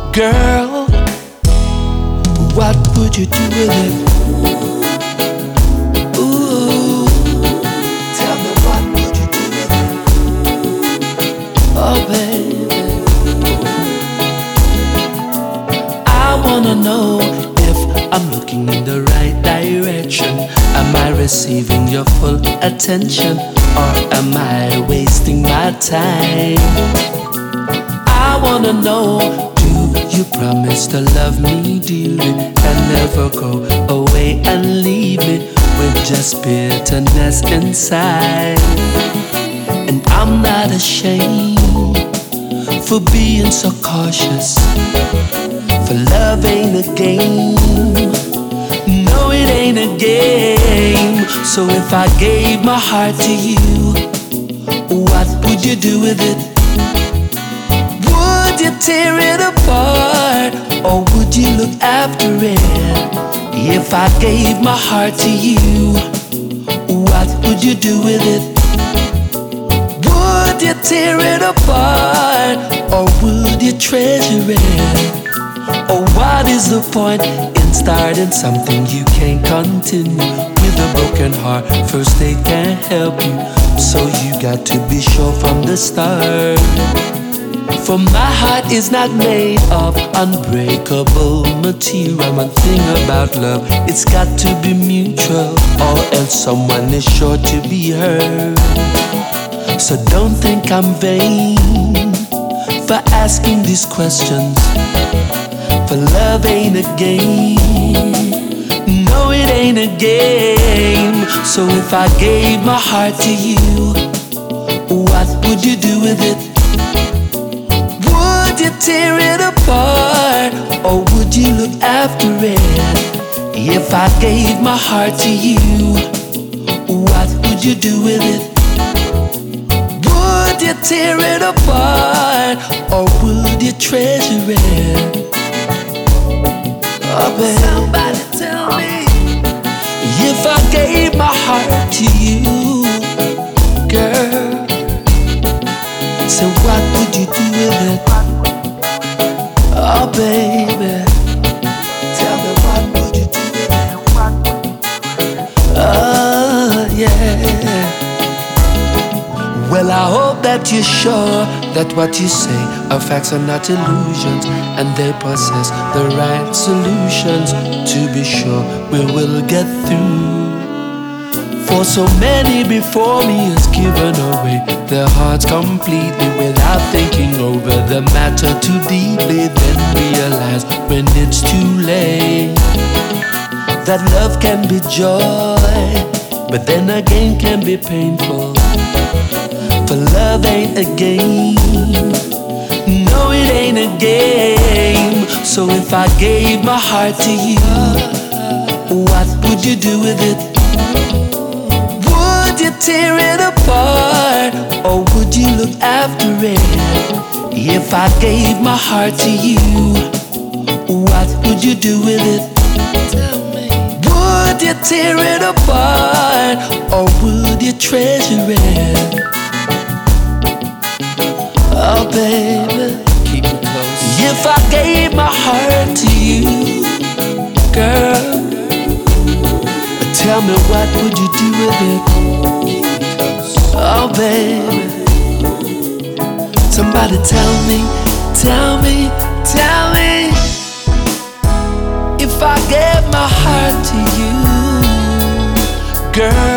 Girl, what would you do with it? Ooh, tell me what would you do with it? Oh baby, I wanna know if I'm looking in the right direction. Am I receiving your full attention, or am I wasting my time? I wanna know, do you promise to love me dearly and never go away and leave me with just bitterness inside? And I'm not ashamed for being so cautious, for love ain't a game. No, it ain't a game. So if I gave my heart to you, what would you do with it? Would you tear it apart, or would you look after it? If I gave my heart to you, what would you do with it? Would you tear it apart, or would you treasure it? Or what is the point in starting something you can't continue? With a broken heart, first aid can't help you, so you got to be sure from the start. For my heart is not made of unbreakable material. One thing about love, it's got to be mutual, or else someone is sure to be hurt. So don't think I'm vain for asking these questions, for love ain't a game. No, it ain't a game. So if I gave my heart to you, what would you do with it? Would you tear it apart, or would you look after it? If I gave my heart to you, what would you do with it? Would you tear it apart, or would you treasure it? Oh baby, somebody tell me, if I gave my heart to you, girl, so what would you do with it? Oh baby, tell me what would you do with it? Oh yeah. Well, I hope that you're sure that what you say are facts and not illusions, and they possess the right solutions. To be sure, we will get through. For so many before me has given away their hearts completely without thinking over the matter too deeply, then realize when it's too late that love can be joy, but then again can be painful. For love ain't a game. No, it ain't a game. So if I gave my heart to you, what would you do with it? Would you tear it apart, or would you look after it? If I gave my heart to you, what would you do with it? Would you tear it apart, or would you treasure it? Oh baby, keep it close. If I gave my heart to you, girl, tell me what would you do with it? Oh baby, somebody tell me, tell me, tell me. If I gave my heart to you, girl,